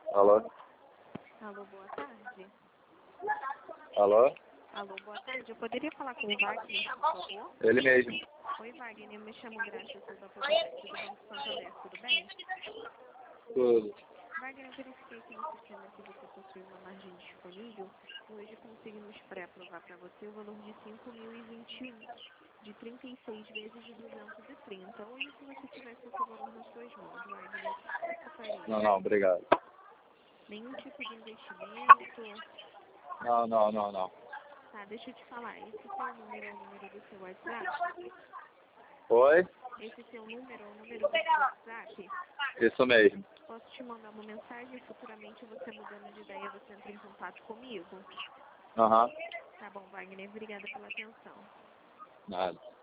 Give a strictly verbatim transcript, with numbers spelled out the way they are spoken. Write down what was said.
Alô? Alô, boa tarde. Alô? Alô, boa tarde. Eu poderia falar com o Wagner, por favor? Ele mesmo. Oi, Wagner. Eu me chamo Graça, eu sou da Propriedade do Banco Santander. Tudo bem? Tudo. Wagner, eu verifiquei aqui no sistema que você possui uma margem disponível e hoje conseguimos pré-aprovar para você o valor de cinco mil e vinte e um, de trinta e seis vezes de duzentos e trinta. Hoje, se você tivesse esse valor nas suas mãos, Wagner, o que você faria? Não, não, obrigado. Nenhum tipo de investimento? Não, não, não, não. Tá, deixa eu te falar. Esse seu número é o número do seu WhatsApp? Oi? Esse seu número é o número do seu WhatsApp? Isso mesmo. Posso te mandar uma mensagem e futuramente você mudando de ideia, você entra em contato comigo? Aham. Tá bom, Wagner. Obrigada pela atenção. Nada.